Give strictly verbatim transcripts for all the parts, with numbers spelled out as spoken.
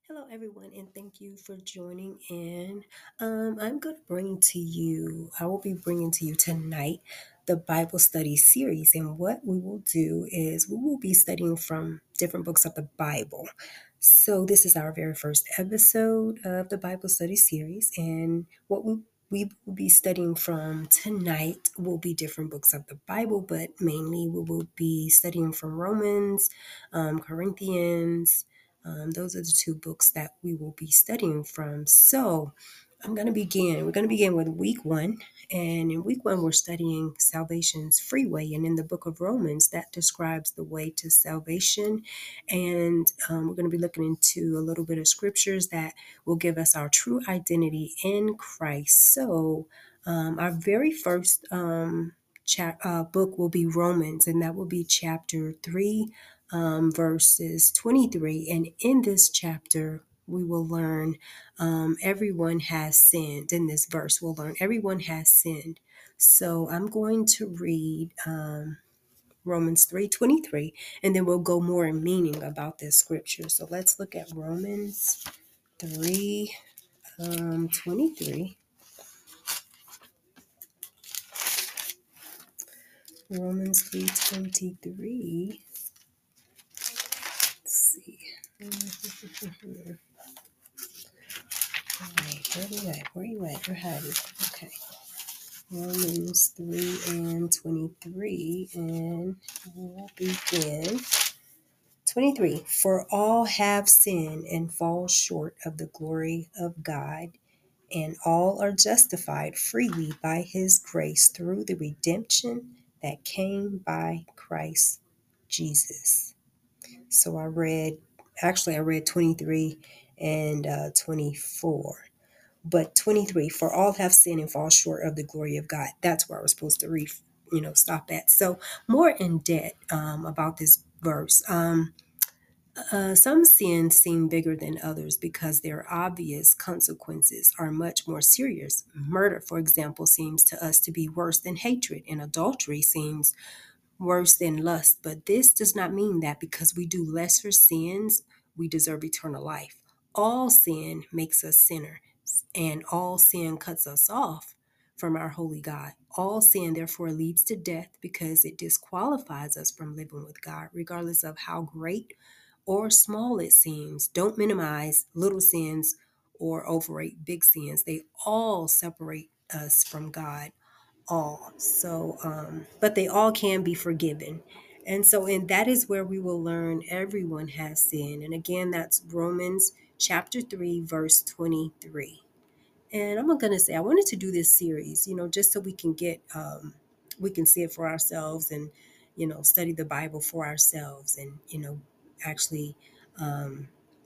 Hello, everyone, and thank you for joining in. Um, I'm going to bring to you, I will be bringing to you tonight the Bible study series. And what we will do is we will be studying from different books of the Bible. So, this is our very first episode of the Bible study series. And what we we will be studying from tonight will be different books of the Bible, but mainly we will be studying from Romans, um, Corinthians, um, those are the two books that we will be studying from. So I'm going to begin. We're going to begin with week one. And in week one, we're studying salvation's freeway. And in the book of Romans, that describes the way to salvation. And um, we're going to be looking into a little bit of scriptures that will give us our true identity in Christ. So um, our very first um, cha- uh, book will be Romans, and that will be chapter three, um, verses twenty-three. And in this chapter, we will learn um, everyone has sinned. In this verse, we'll learn everyone has sinned. So I'm going to read um, Romans three twenty-three, and then we'll go more in meaning about this scripture. So let's look at Romans three um, twenty-three. Romans three twenty-three. Let's see. All right, where you at? Where you at? You're hiding. Okay. Romans three and twenty-three, and we'll begin. twenty-three. For all have sinned and fall short of the glory of God, and all are justified freely by his grace through the redemption that came by Christ Jesus. So I read, actually, I read twenty-three and uh, twenty-four. But twenty-three, for all have sinned and fall short of the glory of God. That's where I was supposed to read, you know, stop at. So more in depth um, about this verse. Um, uh, some sins seem bigger than others because their obvious consequences are much more serious. Murder, for example, seems to us to be worse than hatred, and adultery seems worse than lust. But this does not mean that because we do lesser sins, we deserve eternal life. All sin makes us sinners, and all sin cuts us off from our holy God. All sin, therefore, leads to death because it disqualifies us from living with God, regardless of how great or small it seems. Don't minimize little sins or overrate big sins. They all separate us from God, all. So, um, but they all can be forgiven. And so, and that is where we will learn everyone has sinned. And again, that's Romans chapter three, verse twenty-three. And I'm going to say, I wanted to do this series, you know, just so we can get, um, we can see it for ourselves and, you know, study the Bible for ourselves and, you know, actually, um,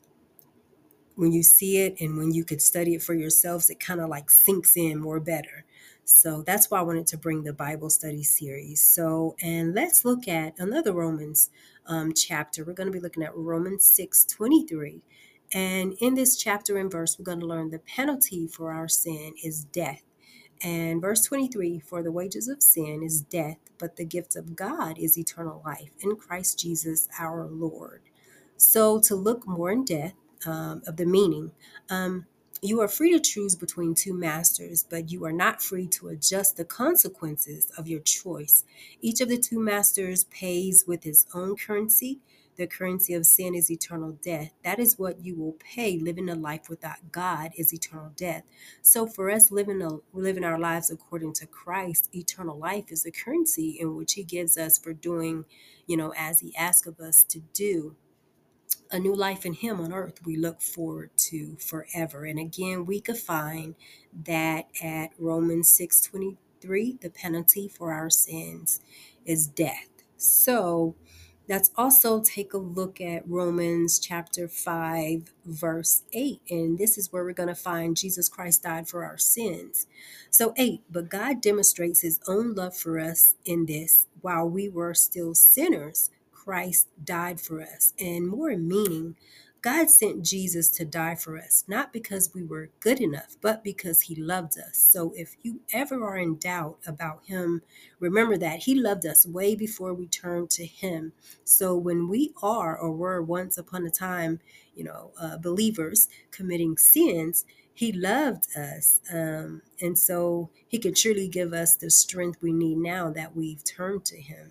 when you see it and when you could study it for yourselves, it kind of like sinks in more better. So that's why I wanted to bring the Bible study series. So, and let's look at another Romans um, chapter. We're going to be looking at Romans six twenty-three. And in this chapter and verse, we're going to learn the penalty for our sin is death. And verse twenty-three, for the wages of sin is death, but the gift of God is eternal life in Christ Jesus our Lord. So, to look more in depth um, of the meaning, um, you are free to choose between two masters, but you are not free to adjust the consequences of your choice. Each of the two masters pays with his own currency. The currency of sin is eternal death. That is what you will pay. Living a life without God is eternal death. So for us living a, living our lives according to Christ, eternal life is the currency in which he gives us for doing, you know, as he asks of us to do. A new life in him on earth we look forward to forever. And again, we could find that at Romans six twenty-three, the penalty for our sins is death. So let's also take a look at Romans chapter five, verse eight. And this is where we're going to find Jesus Christ died for our sins. So, eight, but God demonstrates his own love for us in this: while we were still sinners, Christ died for us. And more meaning, God sent Jesus to die for us, not because we were good enough, but because he loved us. So if you ever are in doubt about him, remember that he loved us way before we turned to him. So when we are or were once upon a time, you know, uh, believers committing sins, he loved us. Um, and so he could surely give us the strength we need now that we've turned to him.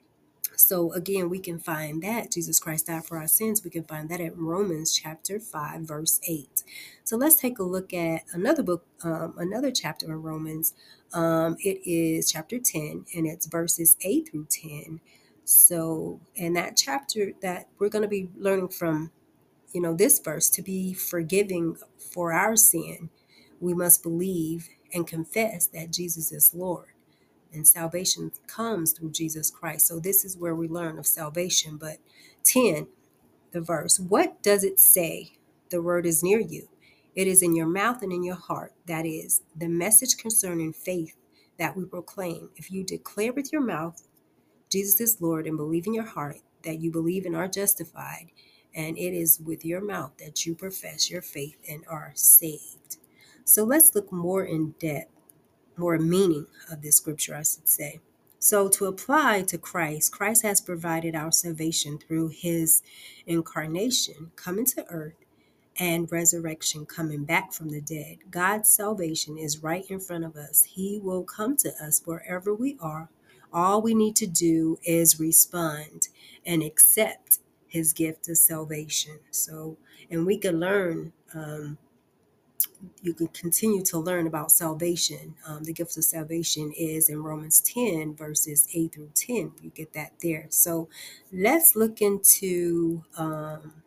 So again, we can find that Jesus Christ died for our sins. We can find that in Romans chapter five, verse eight. So let's take a look at another book, um, another chapter in Romans. Um, it is chapter ten, and it's verses eight through ten. So, in that chapter that we're going to be learning from, you know, this verse, to be forgiving for our sin, we must believe and confess that Jesus is Lord. And salvation comes through Jesus Christ. So this is where we learn of salvation. But ten, the verse, what does it say? The word is near you. It is in your mouth and in your heart. That is the message concerning faith that we proclaim. If you declare with your mouth Jesus is Lord and believe in your heart that you believe and are justified, and it is with your mouth that you profess your faith and are saved. So let's look more in depth, more meaning of this scripture, I should say. So to apply to Christ, Christ has provided our salvation through his incarnation, coming to earth, and resurrection, coming back from the dead. God's salvation is right in front of us. He will come to us wherever we are. All we need to do is respond and accept his gift of salvation. So, and we can learn, um, you can continue to learn about salvation. Um, the gift of salvation is in Romans ten, verses eight through ten. You get that there. So let's look into um,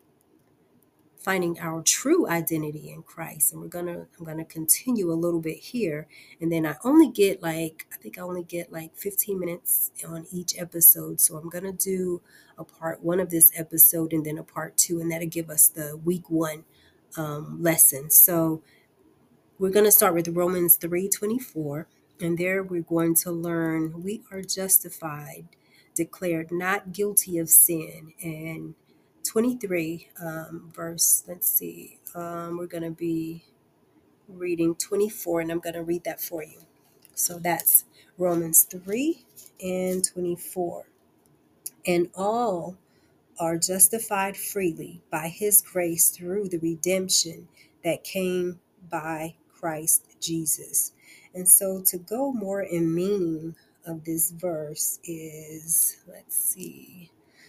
finding our true identity in Christ. And we're gonna, I'm gonna continue a little bit here. And then I only get like, I think I only get like fifteen minutes on each episode. So I'm gonna do a part one of this episode and then a part two, and that'll give us the week one um, lesson. So we're going to start with Romans three twenty-four, and there we're going to learn we are justified, declared not guilty of sin. And twenty-three, um, verse, let's see, um, we're going to be reading twenty-four, and I'm going to read that for you. So that's Romans three and twenty-four. And all are justified freely by his grace through the redemption that came by Christ Jesus. And so to go more in meaning of this verse is, let's see.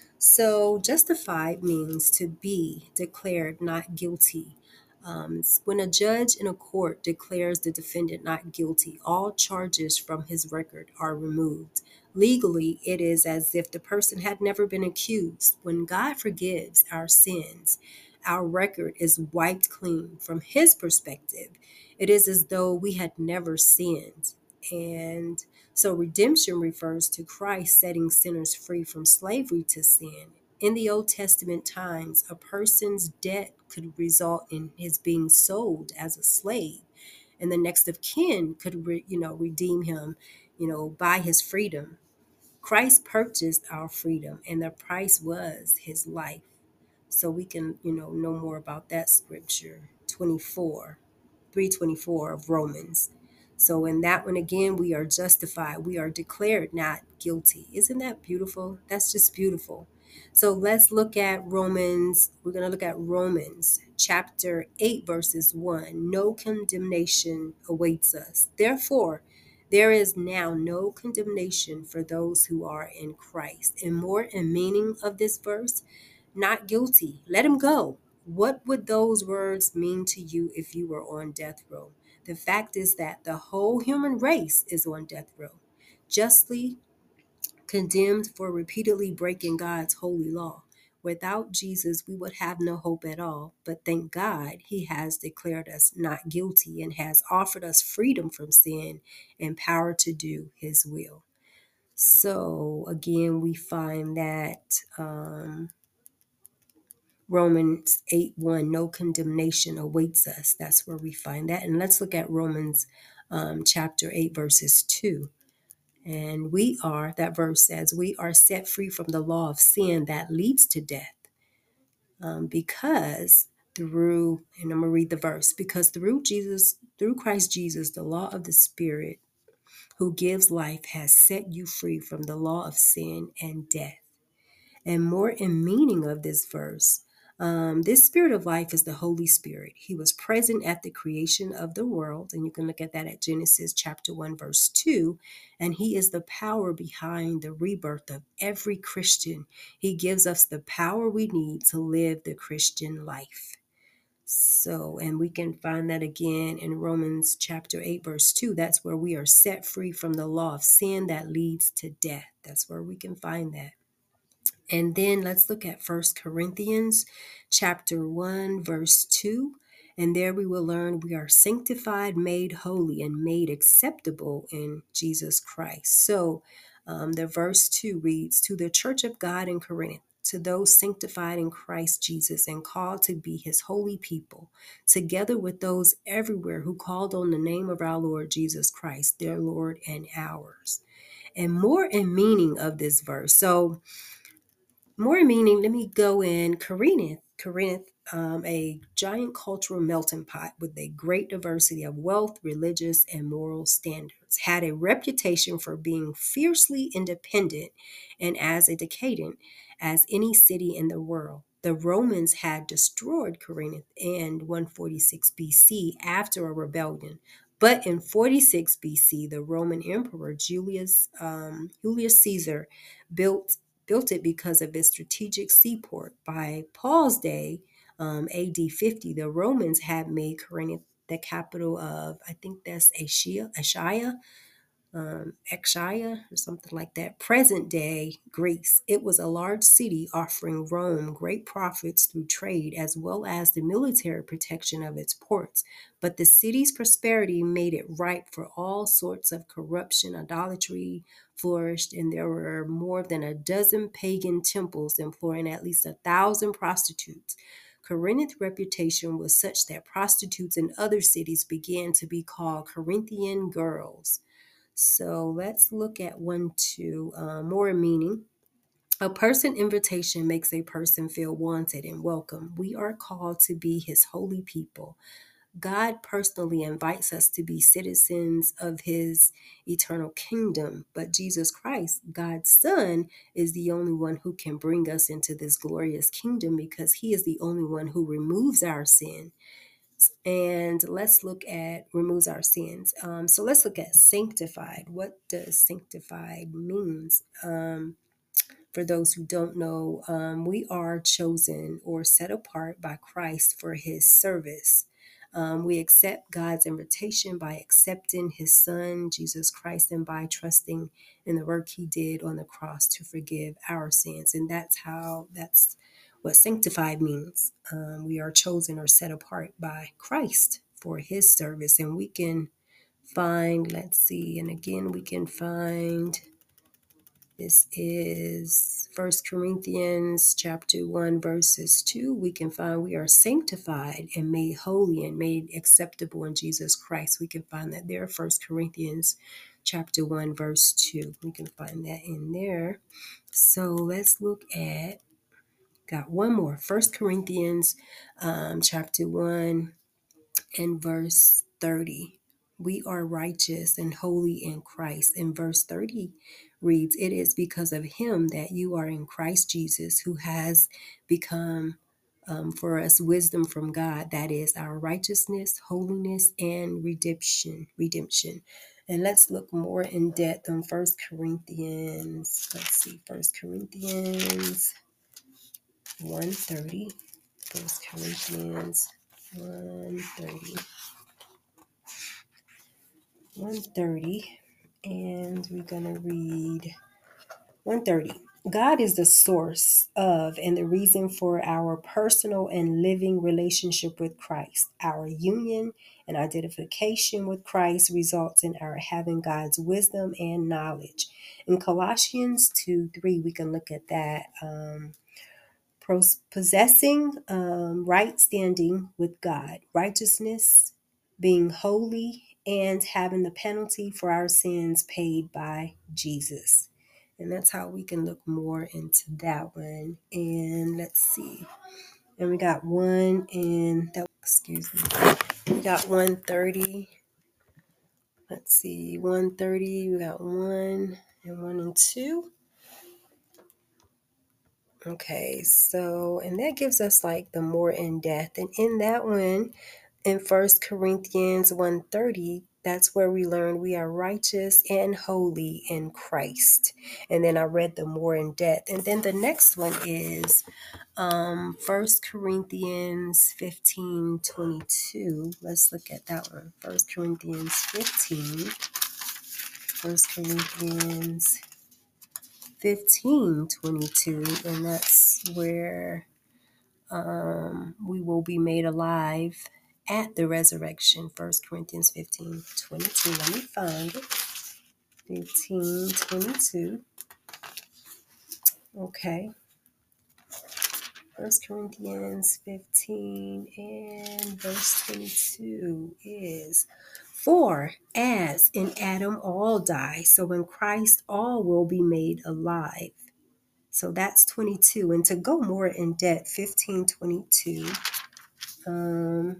So justified means to be declared not guilty. Um, when a judge in a court declares the defendant not guilty, all charges from his record are removed. Legally, it is as if the person had never been accused. When God forgives our sins, our record is wiped clean. From his perspective, it is as though we had never sinned. And so redemption refers to Christ setting sinners free from slavery to sin. In the Old Testament times, a person's debt could result in his being sold as a slave, and the next of kin could, re, you know, redeem him, you know, buy his freedom. Christ purchased our freedom, and the price was his life. So we can, you know, know more about that scripture, twenty-four, three twenty-four of Romans. So in that one again, we are justified. We are declared not guilty. Isn't that beautiful? That's just beautiful. So let's look at Romans. We're going to look at Romans chapter eight, verses one. No condemnation awaits us. Therefore, there is now no condemnation for those who are in Christ. And more in meaning of this verse, not guilty. Let him go. What would those words mean to you if you were on death row? The fact is that the whole human race is on death row, justly condemned for repeatedly breaking God's holy law. Without Jesus, we would have no hope at all. But thank God, he has declared us not guilty and has offered us freedom from sin and power to do his will. So again, we find that um, Romans eight one, no condemnation awaits us. That's where we find that. And let's look at Romans um, chapter eight, verses two. And we are, that verse says, we are set free from the law of sin that leads to death. um, because through, and I'm going to read the verse, because through Jesus, through Christ Jesus, the law of the Spirit who gives life has set you free from the law of sin and death. And more in meaning of this verse, um, this spirit of life is the Holy Spirit. He was present at the creation of the world, and you can look at that at Genesis chapter one, verse two. And he is the power behind the rebirth of every Christian. He gives us the power we need to live the Christian life. So, and we can find that again in Romans chapter eight, verse two. That's where we are set free from the law of sin that leads to death. That's where we can find that. And then let's look at First Corinthians chapter one, verse two. And there we will learn we are sanctified, made holy, and made acceptable in Jesus Christ. So um, the verse two reads, to the church of God in Corinth, to those sanctified in Christ Jesus and called to be his holy people, together with those everywhere who called on the name of our Lord Jesus Christ, their Lord and ours. And more in meaning of this verse. So more meaning, let me go in Corinth. Corinth, um, a giant cultural melting pot with a great diversity of wealth, religious, and moral standards, had a reputation for being fiercely independent and as a decadent as any city in the world. The Romans had destroyed Corinth in one forty-six B C after a rebellion. But in forty-six B C, the Roman Emperor Julius um, Julius Caesar built built it because of its strategic seaport. By Paul's day, um, A D fifty, the Romans had made Corinth the capital of, I think that's Asia, Achaia, um, Achaia or something like that, present day Greece. It was a large city offering Rome great profits through trade as well as the military protection of its ports. But the city's prosperity made it ripe for all sorts of corruption. Idolatry flourished, and there were more than a dozen pagan temples employing at least a thousand prostitutes. Corinth's reputation was such that prostitutes in other cities began to be called Corinthian girls. So let's look at one, two, uh, more meaning. A person invitation makes a person feel wanted and welcome. We are called to be his holy people. God personally invites us to be citizens of his eternal kingdom, but Jesus Christ, God's Son, is the only one who can bring us into this glorious kingdom because he is the only one who removes our sin. And let's look at removes our sins. Um, so let's look at sanctified. What does sanctified means? Um, for those who don't know, um, we are chosen or set apart by Christ for his service. Um, we accept God's invitation by accepting his son, Jesus Christ, and by trusting in the work he did on the cross to forgive our sins. And that's how, that's what sanctified means. Um, we are chosen or set apart by Christ for his service. And we can find, let's see, and again, we can find, this is First Corinthians chapter one, verses two. We can find we are sanctified and made holy and made acceptable in Jesus Christ. We can find that there. First Corinthians chapter one, verse two. We can find that in there. So let's look at, got one more. First Corinthians um, chapter one and verse thirty. We are righteous and holy in Christ. And verse thirty reads, it is because of him that you are in Christ Jesus, who has become um, for us wisdom from God. That is our righteousness, holiness, and redemption. Redemption. And let's look more in depth on First Corinthians. Let's see, First Corinthians one thirty. First Corinthians one thirty. one thirty, and we're going to read one thirty. God is the source of and the reason for our personal and living relationship with Christ. Our union and identification with Christ results in our having God's wisdom and knowledge. In Colossians two three, we can look at that. Um, possessing um, right standing with God, righteousness, being holy, and having the penalty for our sins paid by Jesus. And that's how we can look more into that one. And let's see. And we got one in that, excuse me. We got one thirty. Let's see, one thirty. We got one and one and two. Okay, so, and that gives us like the more in depth. And in that one, in First Corinthians one thirty, that's where we learn we are righteous and holy in Christ. And then I read the more in depth. And then the next one is um First Corinthians fifteen twenty-two. Let's look at that one. First Corinthians fifteen. First Corinthians fifteen twenty-two, and that's where um, we will be made alive at the resurrection. First Corinthians fifteen twenty-two. Let me find it. fifteen twenty-two. Okay. First Corinthians fifteen and verse twenty-two is, for as in Adam all die, so in Christ all will be made alive. So that's twenty-two. And to go more in depth, fifteen twenty-two. Um,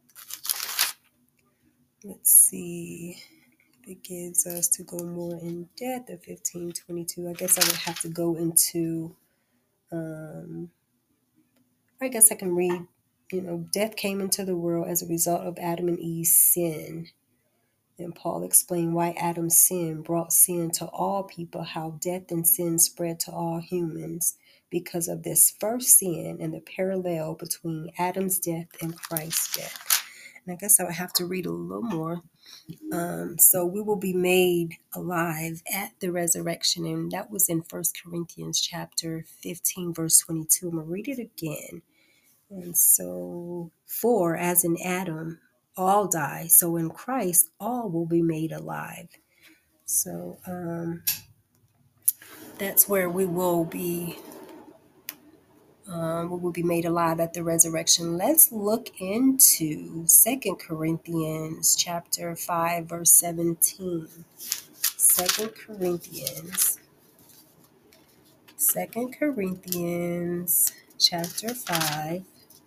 let's see. It gives us to go more in depth of fifteen twenty-two. I guess I would have to go into, um, I guess I can read, you know, death came into the world as a result of Adam and Eve's sin. And Paul explained why Adam's sin brought sin to all people, how death and sin spread to all humans because of this first sin and the parallel between Adam's death and Christ's death. And I guess I would have to read a little more. Um, so we will be made alive at the resurrection. And that was in First Corinthians chapter fifteen, verse twenty-two. I'm going to read it again. And so, for as in Adam, all die, so in Christ, all will be made alive. So um, that's where we will be. Um, we will be made alive at the resurrection. Let's look into Second Corinthians chapter five, verse seventeen. Second Corinthians. Second Corinthians chapter five.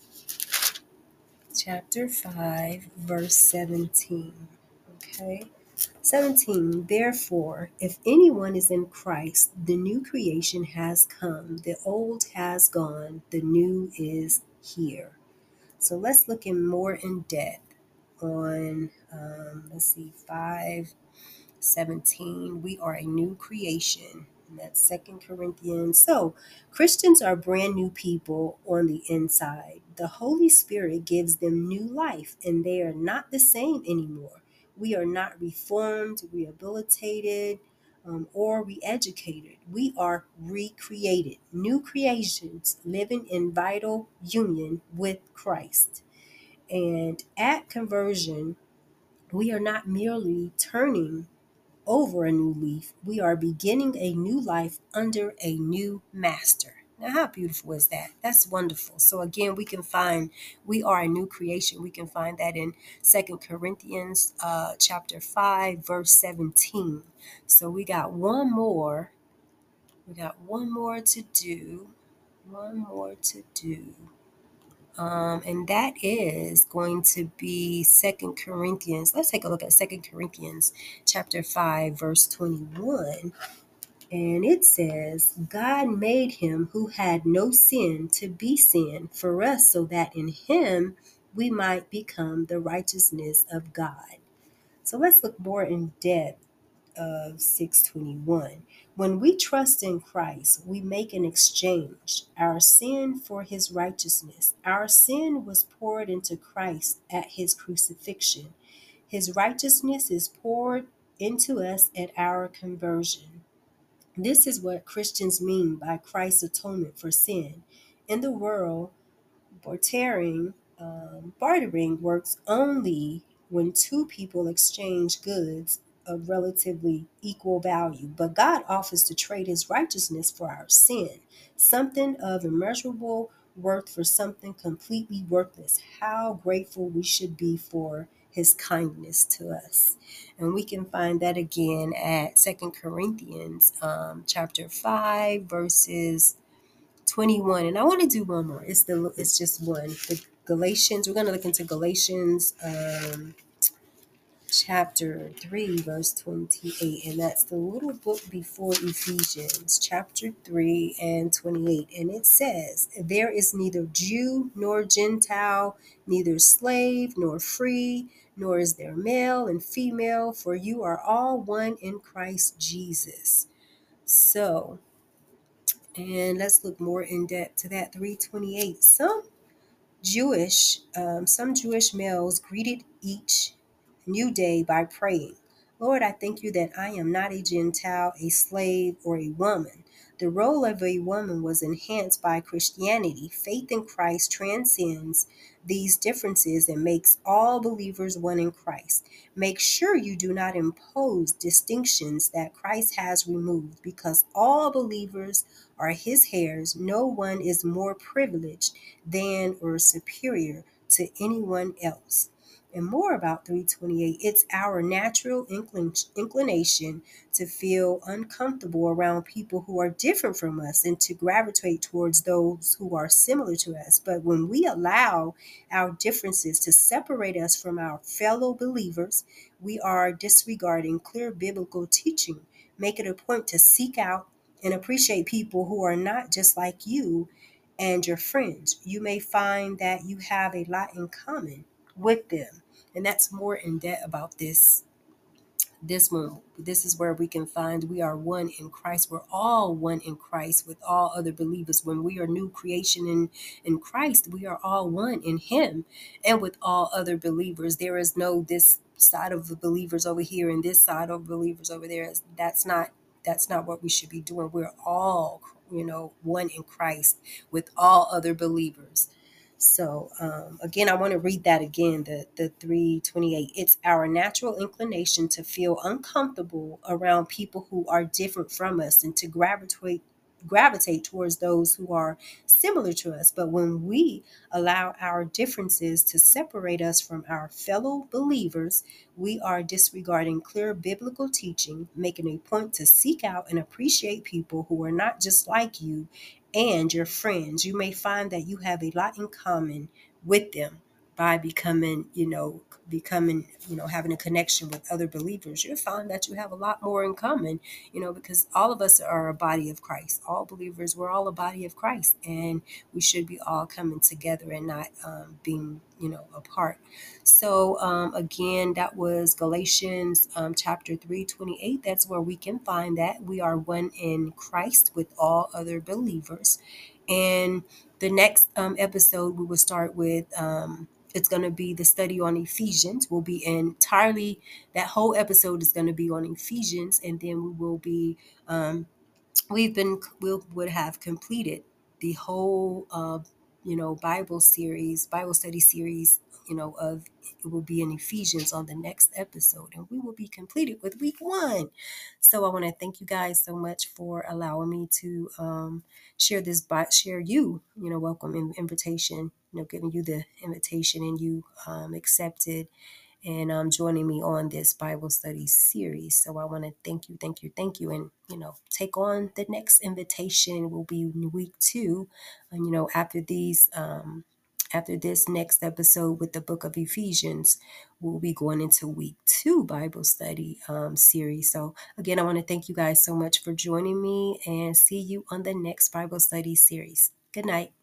Chapter five, verse seventeen. Okay. seventeen. Therefore, if anyone is in Christ, the new creation has come. The old has gone. The new is here. So let's look in more in depth on, um, let's see, five seventeen. We are a new creation. And that's Second Corinthians. So Christians are brand new people on the inside. The Holy Spirit gives them new life, and they are not the same anymore. We are not reformed, rehabilitated, um, or re-educated. We are recreated, new creations living in vital union with Christ. And at conversion, we are not merely turning over a new leaf. We are beginning a new life under a new master. Now, how beautiful is that? That's wonderful. So again, we can find we are a new creation. We can find that in Second Corinthians uh, chapter five, verse seventeen. So we got one more. We got one more to do. One more to do. Um, and that is going to be Second Corinthians. Let's take a look at Second Corinthians chapter five, verse twenty-one. And it says, God made him who had no sin to be sin for us, so that in him we might become the righteousness of God. So let's look more in depth of six twenty-one. When we trust in Christ, we make an exchange, our sin for his righteousness. Our sin was poured into Christ at his crucifixion. His righteousness is poured into us at our conversion. This is what Christians mean by Christ's atonement for sin. In the world, bartering, um, bartering works only when two people exchange goods of relatively equal value. But God offers to trade his righteousness for our sin, something of immeasurable worth for something completely worthless. How grateful we should be for his kindness to us. And we can find that again at Second Corinthians um, chapter five, verses twenty-one. And I want to do one more. It's the it's just one. The Galatians. We're going to look into Galatians um, chapter three, verse twenty-eight, and that's the little book before Ephesians, chapter three and twenty-eight. And it says, "There is neither Jew nor Gentile, neither slave nor free, nor is there male and female, for you are all one in Christ Jesus." So, and let's look more in depth to that. three twenty-eight. Some Jewish, um, some Jewish males greeted each new day by praying, "Lord, I thank you that I am not a Gentile, a slave, or a woman." The role of a woman was enhanced by Christianity. Faith in Christ transcends these differences and makes all believers one in Christ. Make sure you do not impose distinctions that Christ has removed, because all believers are his heirs. No one is more privileged than or superior to anyone else. And more about three twenty-eight, it's our natural inclination to feel uncomfortable around people who are different from us and to gravitate towards those who are similar to us. But when we allow our differences to separate us from our fellow believers, we are disregarding clear biblical teaching. Make it a point to seek out and appreciate people who are not just like you and your friends. You may find that you have a lot in common with them. And that's more in depth about this this one. This is where we can find we are one in Christ. We're all one in Christ with all other believers. When we are new creation in in Christ, we are all one in him and with all other believers. There is no this side of the believers over here and this side of believers over there. That's not that's not what we should be doing. We're all, you know, one in Christ with all other believers. So um, again, I want to read that again, the, the three twenty-eight. It's our natural inclination to feel uncomfortable around people who are different from us and to gravitate gravitate towards those who are similar to us. But when we allow our differences to separate us from our fellow believers, we are disregarding clear biblical teaching, making a point to seek out and appreciate people who are not just like you and your friends. You may find that you have a lot in common with them by becoming, you know, becoming, you know, having a connection with other believers. You'll find that you have a lot more in common, you know, because all of us are a body of Christ. All believers, we're all a body of Christ, and we should be all coming together and not um, being, you know, apart. So um, again, that was Galatians um, chapter three twenty-eight. That's where we can find that we are one in Christ with all other believers. And the next um, episode, we will start with, um, it's going to be the study on Ephesians. We'll be entirely, that whole episode is going to be on Ephesians. And then we will be, um, we've been, we would have completed the whole, uh, you know, Bible series, Bible study series, you know, of, it will be in Ephesians on the next episode, and we will be completed with week one. So I want to thank you guys so much for allowing me to um, share this, by share you, you know, welcome in, invitation, you know, giving you the invitation and you um, accepted and um, joining me on this Bible study series. So I want to thank you, thank you, thank you. And, you know, take on the next invitation will be in week two. And, you know, after these, um, after this next episode with the book of Ephesians, we'll be going into week two Bible study um, series. So again, I want to thank you guys so much for joining me and see you on the next Bible study series. Good night.